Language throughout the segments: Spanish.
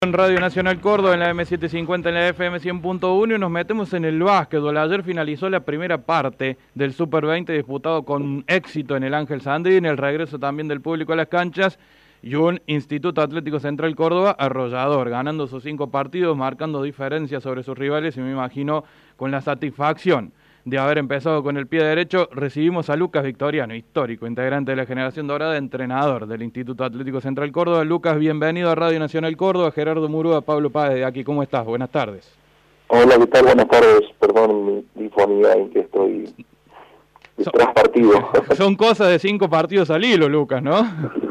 En Radio Nacional Córdoba, en la M750, en la FM 100.1 y nos metemos en el básquetbol. Ayer finalizó la primera parte del Super 20 disputado con éxito en el Ángel Sandrín, el regreso también del público a las canchas y un Instituto Atlético Central Córdoba arrollador, ganando sus 5 partidos, marcando diferencias sobre sus rivales y me imagino con la satisfacción de haber empezado con el pie derecho. Recibimos a Lucas Victoriano, histórico, integrante de la generación dorada, entrenador del Instituto Atlético Central Córdoba. Lucas, bienvenido a Radio Nacional Córdoba. Gerardo Murúa, Pablo Páez de aquí, ¿cómo estás? Buenas tardes. Hola, ¿qué tal? Buenas tardes. Perdón mi difonía en que estoy tras partido. Son cosas de 5 partidos al hilo, Lucas, ¿no?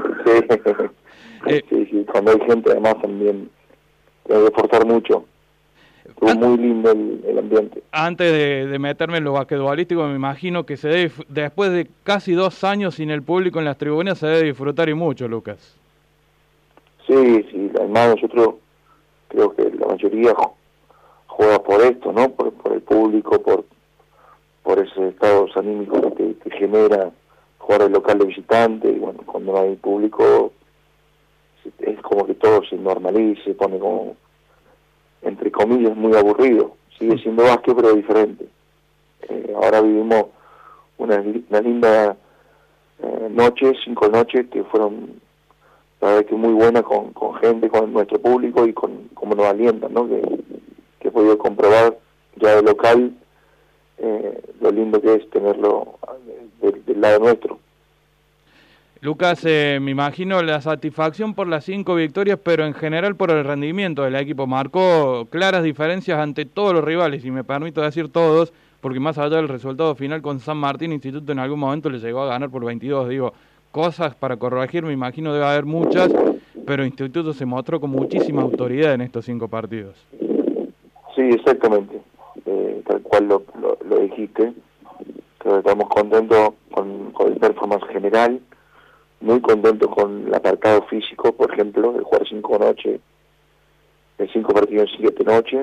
Sí, cuando hay gente además también hay que esforzar mucho. Estuvo muy lindo el ambiente. Antes de meterme en lo basquetbolístico, me imagino que se debe, después de casi 2 años sin el público en las tribunas, se debe disfrutar y mucho, Lucas. Sí, además nosotros creo que la mayoría juega por esto, ¿no? Por el público, por ese estado anímico que te genera jugar el local de visitante, y bueno, cuando no hay público es como que todo se normaliza, se pone como, entre comillas, muy aburrido. Sigue siendo básquet, pero diferente. Ahora vivimos una linda noche, 5 noches que fueron, la verdad, que muy buenas con gente, con nuestro público y con cómo nos alientan, ¿no? Que he podido comprobar ya de local lo lindo que es tenerlo del lado nuestro. Lucas, me imagino la satisfacción por las 5 victorias, pero en general por el rendimiento del equipo. Marcó claras diferencias ante todos los rivales, y me permito decir todos, porque más allá del resultado final con San Martín, Instituto en algún momento le llegó a ganar por 22. Digo, cosas para corregir, me imagino debe haber muchas, pero Instituto se mostró con muchísima autoridad en estos 5 partidos. Sí, exactamente, tal cual lo dijiste. Creo que estamos contentos con el performance general. Muy contento con el apartado físico, por ejemplo, de jugar 5 partidos en 7 noches.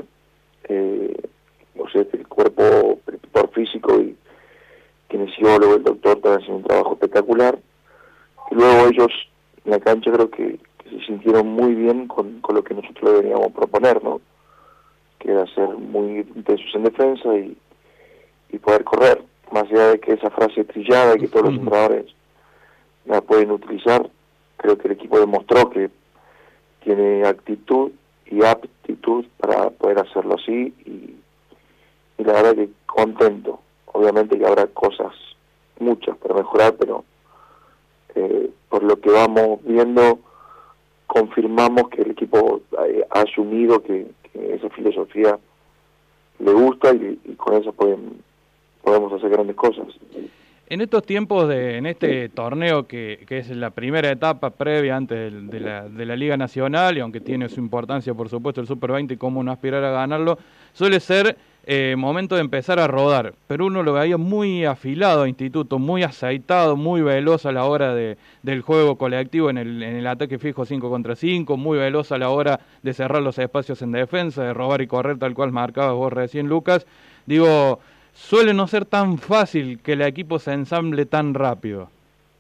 O sea, el cuerpo, el preparador físico y kinesiólogo, el doctor, están haciendo un trabajo espectacular. Y luego ellos en la cancha creo que se sintieron muy bien con lo que nosotros deberíamos proponer, ¿no? Que era ser muy intensos en defensa y poder correr. Más allá de que esa frase trillada y que todos los entrenadores la pueden utilizar, creo que el equipo demostró que tiene actitud y aptitud para poder hacerlo así y la verdad que contento. Obviamente que habrá cosas, muchas para mejorar, pero por lo que vamos viendo confirmamos que el equipo ha asumido que esa filosofía le gusta y con eso podemos hacer grandes cosas. En estos tiempos, en este torneo que es la primera etapa previa antes de la Liga Nacional, y aunque tiene su importancia, por supuesto, el Super 20 y cómo no aspirar a ganarlo, suele ser momento de empezar a rodar. Pero uno lo veía muy afilado a Instituto, muy aceitado, muy veloz a la hora del juego colectivo en el ataque fijo 5 contra 5, muy veloz a la hora de cerrar los espacios en defensa, de robar y correr, tal cual marcabas vos recién, Lucas. Digo, suele no ser tan fácil que el equipo se ensamble tan rápido.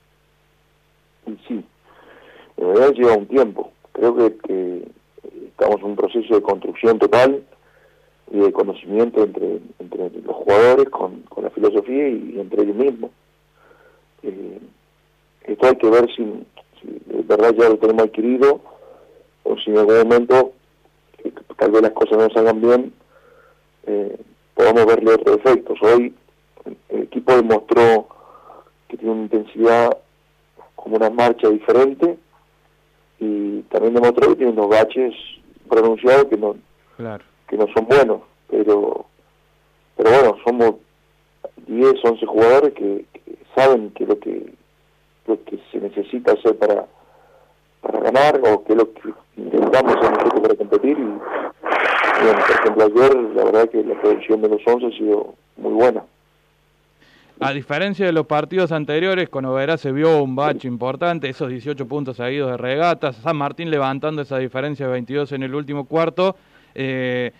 Sí, en realidad lleva un tiempo. Creo que estamos en un proceso de construcción total y de conocimiento entre los jugadores con la filosofía y entre ellos mismos. Esto hay que ver si de verdad ya lo tenemos adquirido o si en algún momento tal vez las cosas no salgan bien, podamos verle otros efectos. Hoy el equipo demostró que tiene una intensidad como una marcha diferente y también demostró que tiene unos baches pronunciados que no son buenos, pero bueno, somos 10, 11 jugadores que saben que lo que se necesita hacer para ganar o que lo que intentamos hacer nosotros para competir y bueno, por ejemplo, ayer la verdad que la producción de los 11 ha sido muy buena. A diferencia de los partidos anteriores, con Oberá se vio un bache importante, esos 18 puntos seguidos de regatas, San Martín levantando esa diferencia de 22 en el último cuarto.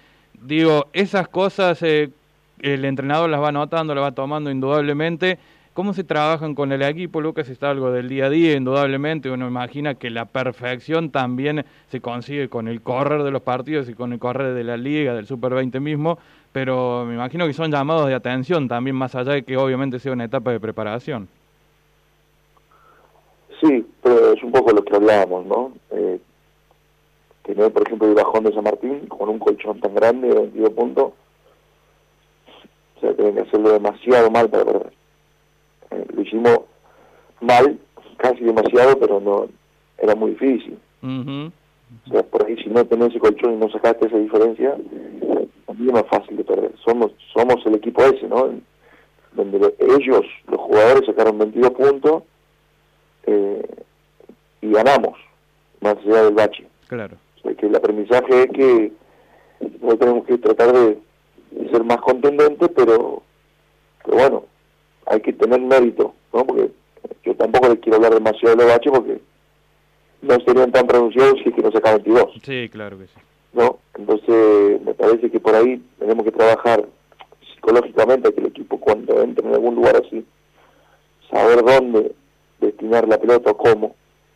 Digo, esas cosas el entrenador las va notando, las va tomando indudablemente. ¿Cómo se trabajan con el equipo, Lucas? Está algo del día a día, indudablemente. Uno imagina que la perfección también se consigue con el correr de los partidos y con el correr de la Liga, del Super 20 mismo, pero me imagino que son llamados de atención también, más allá de que obviamente sea una etapa de preparación. Sí, pero es un poco lo que hablábamos, ¿no? Tener, por ejemplo, el bajón de San Martín con un colchón tan grande de 22 puntos, o sea, tienen que hacerlo demasiado mal para perder. Lo hicimos mal, casi demasiado, pero no era muy difícil. O sea, por ahí si no tenés ese colchón y no sacaste esa diferencia, también es más fácil de perder. Somos el equipo ese, ¿no? Donde ellos, los jugadores, sacaron 22 puntos y ganamos, más allá del bache. Claro. O sea, que el aprendizaje es que no tenemos que tratar de ser más contundentes, pero bueno, hay que tener mérito, ¿no? Porque yo tampoco les quiero hablar demasiado de los baches porque no serían tan pronunciados si es que no sacan 22. Sí, claro que sí. ¿No? Entonces, me parece que por ahí tenemos que trabajar psicológicamente que el equipo cuando entre en algún lugar así, saber dónde destinar la pelota o cómo.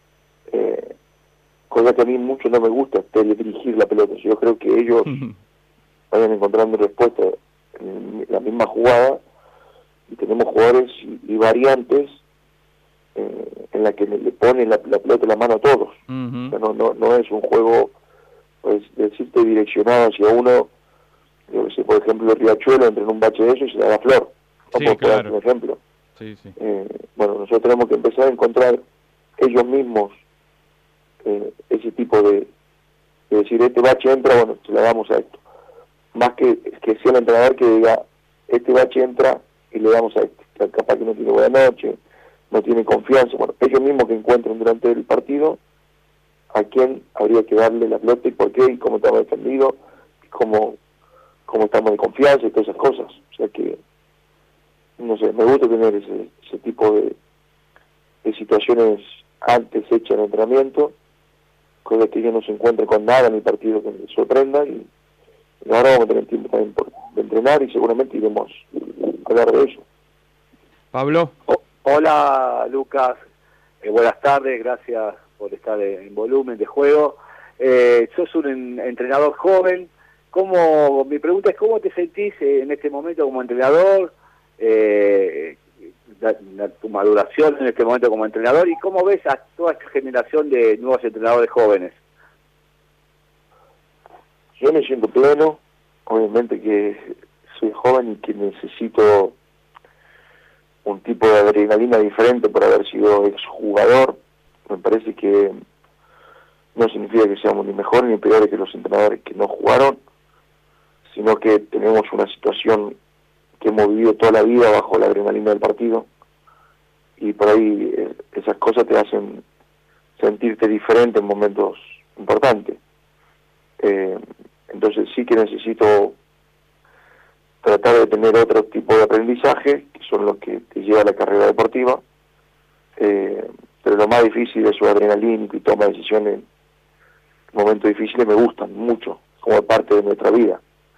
Cosa que a mí mucho no me gusta, dirigir la pelota. Yo creo que ellos vayan encontrando respuesta en la misma jugada y tenemos jugadores y variantes en la que le ponen la pelota en la mano a todos. O sea, no es un juego, pues, decirte direccionado hacia uno. Yo que sé, por ejemplo, el Riachuelo entra en un bache de eso y se da la flor. Sí, por claro. un ejemplo. Sí, sí. Bueno, nosotros tenemos que empezar a encontrar ellos mismos ese tipo de decir, este bache entra, bueno, se le damos a esto. Más que sea el entrenador que diga, este bache entra y le damos a este. Que capaz que no tiene buena noche, no tiene confianza. Bueno, ellos mismos que encuentren durante el partido a quién habría que darle la pelota y por qué, y cómo estamos defendidos, y cómo estamos de confianza y todas esas cosas. O sea que, no sé, me gusta tener ese tipo de situaciones antes hechas en entrenamiento, cosa que ellos no se encuentren con nada en el partido que les sorprenda, y ahora vamos a tener tiempo también de entrenar y seguramente iremos a hablar de eso. Pablo. Hola Lucas, buenas tardes, gracias por estar en volumen de juego. Sos un entrenador joven. Mi pregunta es, ¿cómo te sentís en este momento como entrenador? Tu maduración en este momento como entrenador, y cómo ves a toda esta generación de nuevos entrenadores jóvenes. Yo me siento pleno, obviamente que soy joven y que necesito un tipo de adrenalina diferente por haber sido exjugador. Me parece que no significa que seamos ni mejores ni peores que los entrenadores que no jugaron, sino que tenemos una situación que hemos vivido toda la vida bajo la adrenalina del partido, y por ahí esas cosas te hacen sentirte diferente en momentos importantes. Entonces sí que necesito tratar de tener otro tipo de aprendizaje, que son los que te lleva a la carrera deportiva, pero lo más difícil es su adrenalina y toma de decisiones en momentos difíciles me gustan mucho, como parte de nuestra vida,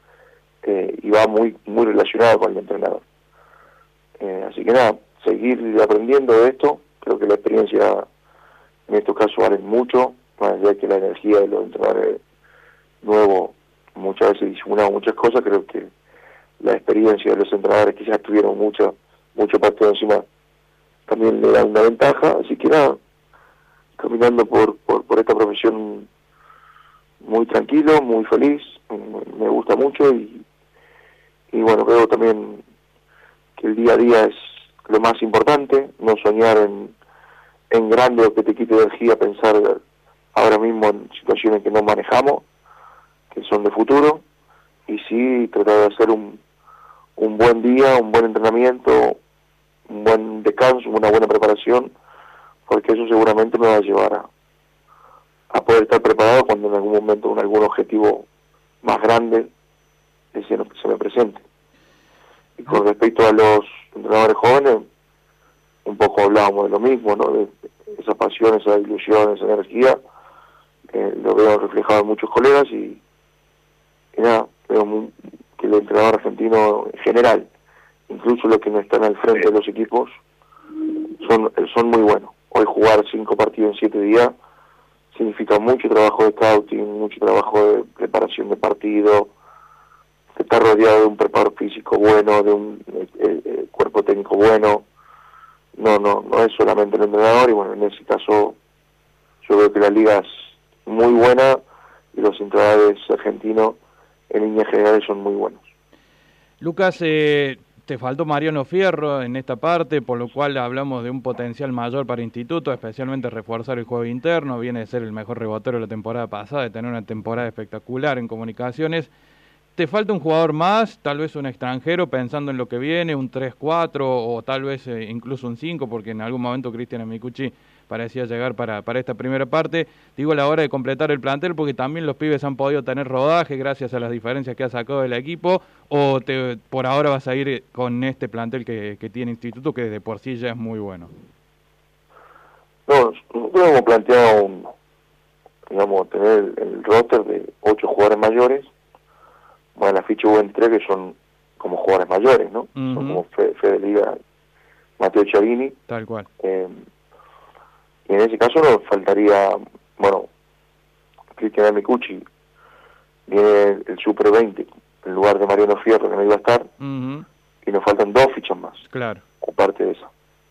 y va muy relacionado con el entrenador. Así que nada, seguir aprendiendo de esto. Creo que la experiencia en estos casos vale mucho, más allá de que la energía de los entrenadores nuevos muchas veces disimulaba muchas cosas. Creo que la experiencia de los entrenadores que ya tuvieron mucho partido encima también le da una ventaja. Así que nada, caminando por esta profesión muy tranquilo, muy feliz, me gusta mucho, y bueno, veo también que el día a día es lo más importante, no soñar en grande o que te quite energía pensar ahora mismo en situaciones que no manejamos, que son de futuro, y sí tratar de hacer un buen día, un buen entrenamiento, un buen descanso, una buena preparación, porque eso seguramente me va a llevar a poder estar preparado cuando en algún momento algún objetivo más grande se me presente. Y con respecto a los entrenadores jóvenes, un poco hablábamos de lo mismo, ¿no? De esa pasión, esa ilusión, esa energía, lo veo reflejado en muchos colegas, y nada, veo que el entrenador argentino en general, incluso los que no están al frente de los equipos, son muy buenos. Hoy jugar 5 partidos en 7 días significa mucho trabajo de scouting, mucho trabajo de preparación de partido, estar rodeado de un preparador físico bueno, de un cuerpo técnico bueno. No es solamente el entrenador, y bueno, en ese caso yo creo que la liga es muy buena y los entrenadores argentinos en líneas generales son muy buenos. Lucas, te faltó Mariano Fierro en esta parte, por lo cual hablamos de un potencial mayor para Instituto, especialmente reforzar el juego interno. Viene de ser el mejor rebotero de la temporada pasada, de tener una temporada espectacular en comunicaciones. ¿Te falta un jugador más, tal vez un extranjero, pensando en lo que viene, un 3-4 o tal vez incluso un 5, porque en algún momento Cristian Amicucci parecía llegar para esta primera parte? Digo, a la hora de completar el plantel, porque también los pibes han podido tener rodaje gracias a las diferencias que ha sacado del equipo, o por ahora vas a ir con este plantel que tiene Instituto, que de por sí ya es muy bueno. No, nosotros hemos planteado tener el roster de 8 jugadores mayores, bueno, la ficha U23 que son como jugadores mayores, ¿no? Son como Fede Liga, Mateo Chiavini. Tal cual. Y en ese caso nos faltaría, bueno, Cristian Amicucci, viene el Super 20 en lugar de Mariano Fierro, que no iba a estar, y nos faltan 2 fichas más. Claro. Aparte de esa.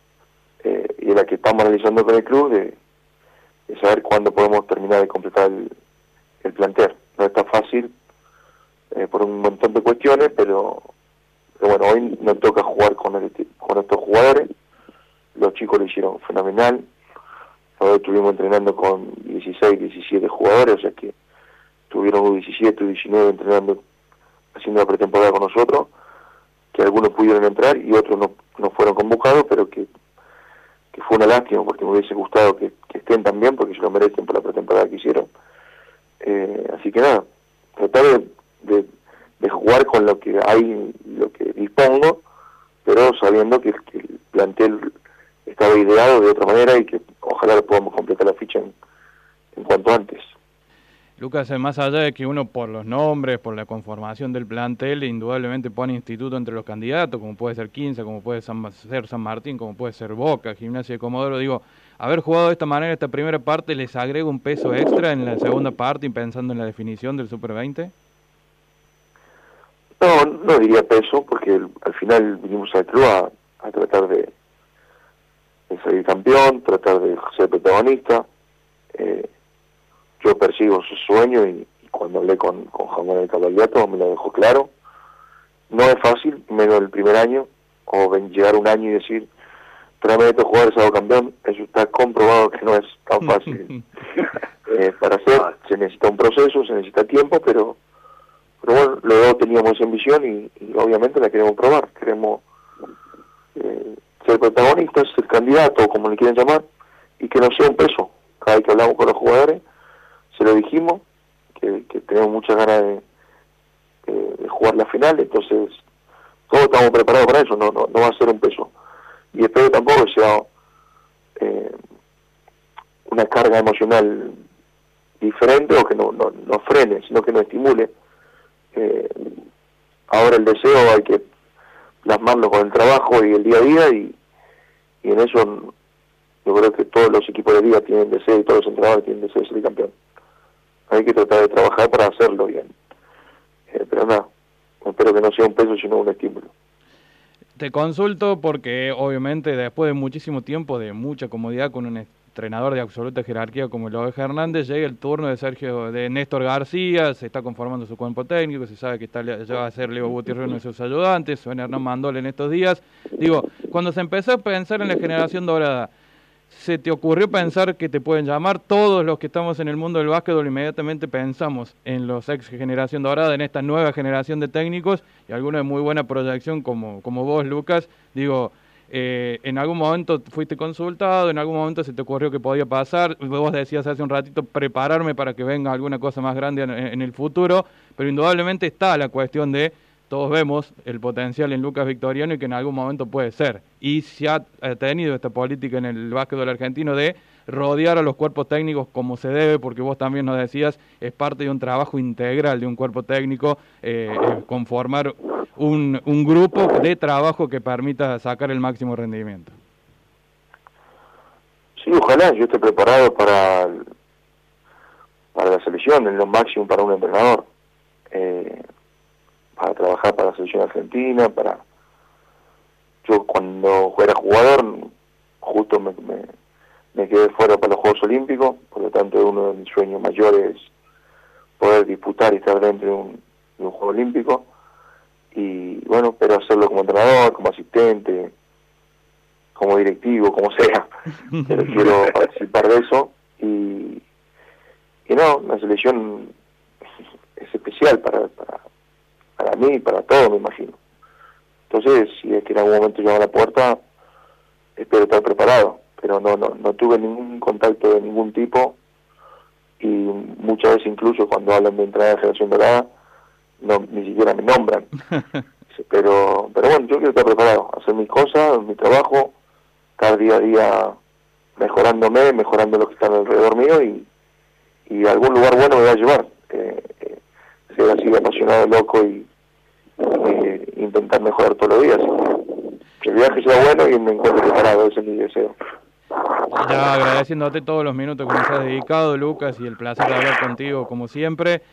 Y es la que estamos analizando con el club de saber cuándo podemos terminar de completar el plantel. No está fácil por un montón de cuestiones, pero bueno, hoy nos toca jugar con estos jugadores. Los chicos lo hicieron fenomenal. Hoy estuvimos entrenando con 16, 17 jugadores, o sea que tuvieron U17, U19 entrenando, haciendo la pretemporada con nosotros, que algunos pudieron entrar y otros no fueron convocados, pero que fue una lástima, porque me hubiese gustado que estén también, porque se lo merecen por la pretemporada que hicieron. Así que nada, tratar de jugar con lo que hay, lo que dispongo, pero sabiendo que el plantel estaba ideado de otra manera y que ojalá podamos completar la ficha en cuanto antes. Lucas, más allá de que uno por los nombres, por la conformación del plantel, indudablemente pone Instituto entre los candidatos, como puede ser 15, como puede ser San Martín, como puede ser Boca, Gimnasia de Comodoro, digo, haber jugado de esta manera esta primera parte, ¿les agrega un peso extra en la segunda parte y pensando en la definición del Super 20? No diría peso, porque al final vinimos al club a tratar de salir campeón, tratar de ser protagonista. Yo persigo su sueño y cuando hablé con Jamón el Cabalgato me lo dejó claro. No es fácil, menos el primer año, o llegar un año y decir, tráeme a estos jugadores, hago campeón. Eso está comprobado que no es tan fácil. Para hacer, se necesita un proceso, se necesita tiempo, pero bueno, los dos teníamos esa ambición y obviamente la queremos probar. Queremos ser protagonistas, ser candidatos, como le quieran llamar, y que no sea un peso. Cada vez que hablamos con los jugadores, se lo dijimos, que tenemos muchas ganas de jugar la final, entonces todos estamos preparados para eso, no va a ser un peso. Y espero tampoco que sea una carga emocional diferente o que no frene, sino que nos estimule. Ahora el deseo hay que plasmarlo con el trabajo y el día a día, y en eso yo creo que todos los equipos de liga tienen deseo y todos los entrenadores tienen deseo de ser campeón. Hay que tratar de trabajar para hacerlo bien. Pero nada, espero que no sea un peso sino un estímulo. Te consulto porque obviamente después de muchísimo tiempo, de mucha comodidad con un entrenador de absoluta jerarquía como el Oveja Hernández, llega el turno de Néstor García, se está conformando su cuerpo técnico, se sabe que ya va a ser Leo Gutiérrez uno de sus ayudantes, suena Hernán Mandol en estos días. Digo, cuando se empezó a pensar en la generación dorada, ¿se te ocurrió pensar que te pueden llamar? Todos los que estamos en el mundo del básquetbol inmediatamente pensamos en los ex generación dorada, en esta nueva generación de técnicos, y algunos de muy buena proyección como vos, Lucas. Digo, en algún momento fuiste consultado, en algún momento se te ocurrió que podía pasar, vos decías hace un ratito prepararme para que venga alguna cosa más grande en el futuro, pero indudablemente está la cuestión de todos vemos el potencial en Lucas Victoriano y que en algún momento puede ser. Y se ha tenido esta política en el básquetbol argentino de rodear a los cuerpos técnicos como se debe, porque vos también nos decías, es parte de un trabajo integral de un cuerpo técnico, conformar un grupo de trabajo que permita sacar el máximo rendimiento. Sí, ojalá, yo esté preparado para la selección, en lo máximo para un entrenador, para trabajar para la selección argentina, yo cuando era jugador, justo me quedé fuera para los Juegos Olímpicos, por lo tanto uno de mis sueños mayores es poder disputar y estar dentro de un Juego Olímpico, y bueno, pero hacerlo como entrenador, como asistente, como directivo, como sea, pero quiero participar de eso, y no, la selección es especial para mí y para todos, me imagino. Entonces, si es que en algún momento llama a la puerta, espero estar preparado, pero no tuve ningún contacto de ningún tipo, y muchas veces incluso cuando hablan de entrada de Generación Dorada, ni siquiera me nombran. Pero bueno, yo quiero estar preparado, hacer mis cosas, mi trabajo, estar día a día mejorándome, mejorando lo que está alrededor mío, y a algún lugar bueno me va a llevar. Ser así apasionado, loco, y intentar mejorar todos los días. Que el viaje sea bueno y me encuentre preparado, ese es mi deseo. Ya agradeciéndote todos los minutos que nos has dedicado, Lucas, y el placer de hablar contigo como siempre.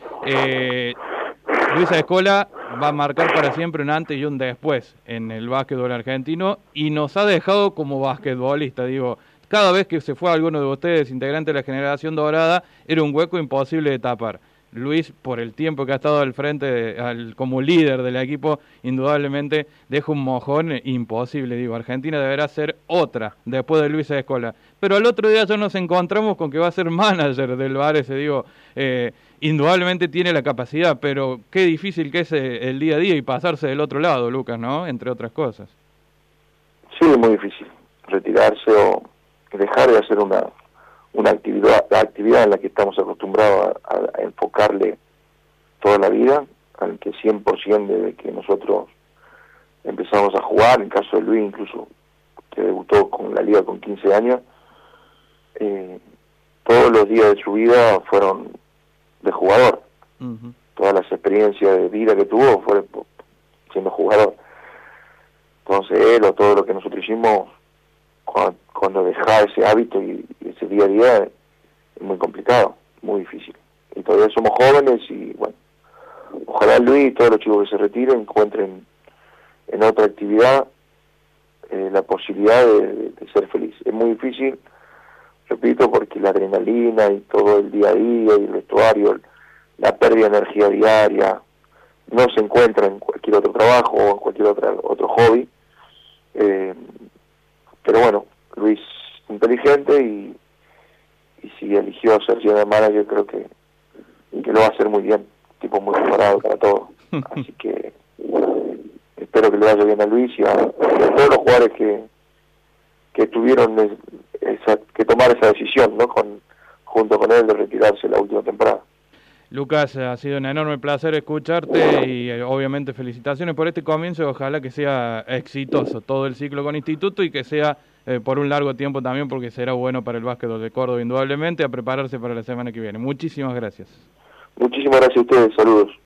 Luis Escola va a marcar para siempre un antes y un después en el básquetbol argentino, y nos ha dejado como basquetbolista, digo, cada vez que se fue alguno de ustedes, integrante de la generación dorada, era un hueco imposible de tapar. Luis, por el tiempo que ha estado al frente, como líder del equipo, indudablemente deja un mojón imposible. Digo, Argentina deberá ser otra después de Luis Escola. Pero al otro día ya nos encontramos con que va a ser manager del Varese. Digo, indudablemente tiene la capacidad, pero qué difícil que es el día a día y pasarse del otro lado, Lucas, ¿no? Entre otras cosas. Sí, es muy difícil retirarse o dejar de hacer una actividad, la actividad en la que estamos acostumbrados a enfocarle toda la vida, al que 100% desde que nosotros empezamos a jugar, en el caso de Luis incluso, que debutó con la liga con 15 años, todos los días de su vida fueron de jugador. Uh-huh. Todas las experiencias de vida que tuvo fueron siendo jugador. Entonces él o todo lo que nosotros hicimos, cuando dejaba ese hábito y ese día a día, es muy complicado, muy difícil. Y todavía somos jóvenes y bueno, ojalá Luis y todos los chicos que se retiren encuentren en otra actividad la posibilidad de ser feliz. Es muy difícil, repito, porque la adrenalina y todo el día a día y el vestuario, la pérdida de energía diaria, no se encuentra en cualquier otro trabajo o en cualquier otro hobby. Pero bueno, Luis inteligente y si eligió ser general manager, creo que lo va a hacer muy bien, tipo muy preparado para todo. Así que espero que le vaya bien a Luis y a todos los jugadores que tuvieron que tomar esa decisión, ¿no? Junto con él, de retirarse la última temporada. Lucas, ha sido un enorme placer escucharte y obviamente felicitaciones por este comienzo y ojalá que sea exitoso todo el ciclo con Instituto y que sea por un largo tiempo también, porque será bueno para el básquetbol de Córdoba indudablemente, a prepararse para la semana que viene. Muchísimas gracias. Muchísimas gracias a ustedes, saludos.